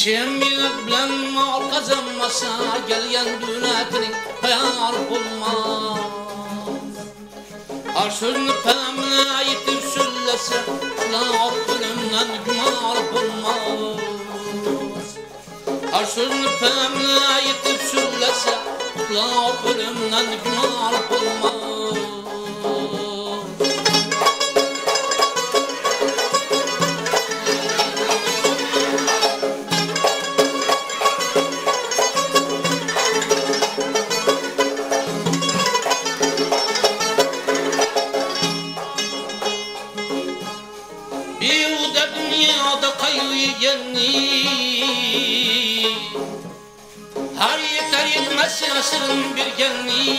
Şemiyet bilen mal kazanmasa gelgen dünetinin hayal bulmaz. Her sözünü pemine yitip söylese kulak ölümden gümal bulmaz. Her sözünü pemine yitip söylese kulak ölümden gümal bulmaz. Dünyada kayıyı yenni her yeter yetmez asırın bir genli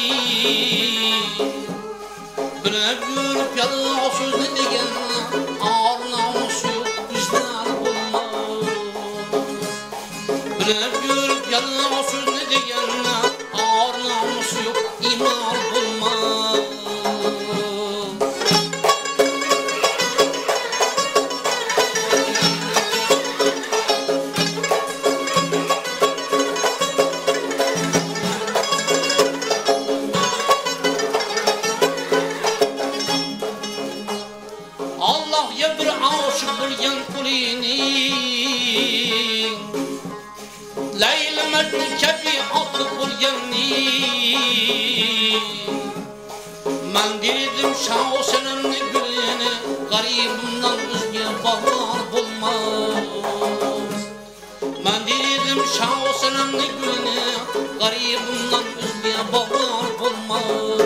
Bülep yürüp yalı o söz ne degen ağır namus yok vicdan bulmaz Bülep yürüp yalı o söz ne degen ağır namus yok iman bulmaz Ya bir aşık bulgan kulini Leyla Mecnun kabi atlı bulganni Men dedim şah senemni gülini Garibimden özge bahar bulmaz Men dedim şah senemni gülini Garibimden özge bahar bulmaz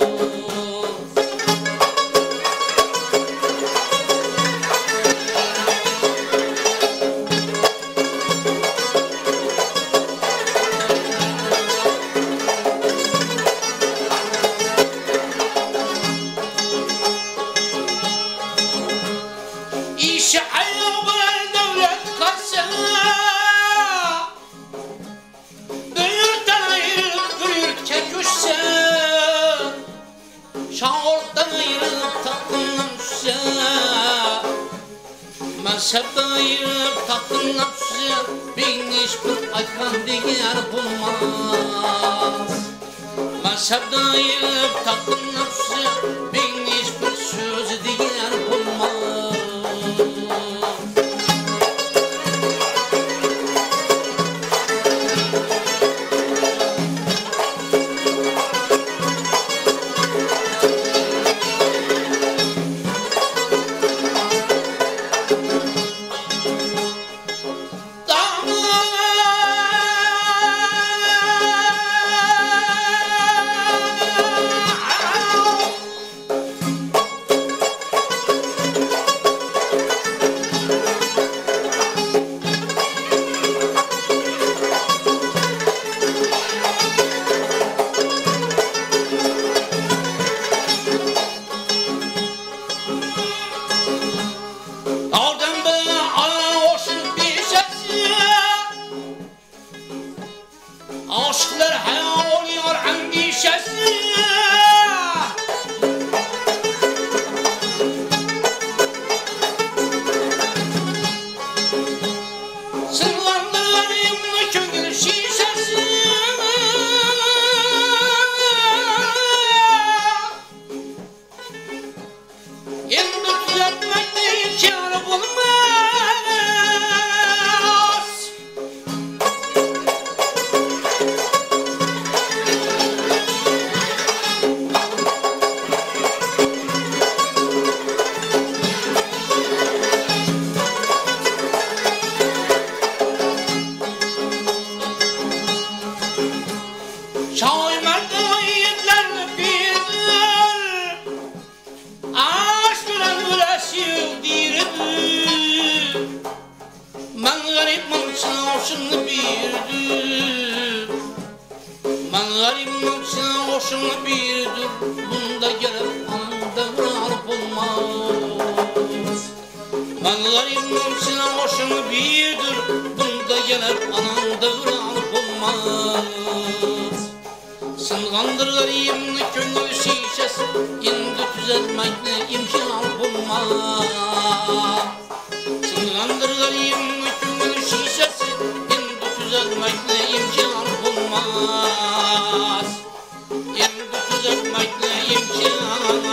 Mezheptayıp tatlından süze bin hiçbir aykan diğer bulmaz Mezheptayıp tatlından süze bin hiçbir söz diğer bulmaz Aşklar hayal oluyor endişesi Sırlandırlarım köngül şişesi Endi düzeltmekte imkanı bulmaz Hoşunu birdir Men garibim sen hoşunu birdir Bunda gelip anında var bulmaz Men garibim sen hoşunu birdir Bunda gelip anında var bulmaz Sıngandır garibimni köngül şişesi Endi düzeltmekle imkan bulmaz Sıngandır garibimni köngül şişesi El bu düzeltmekle imkan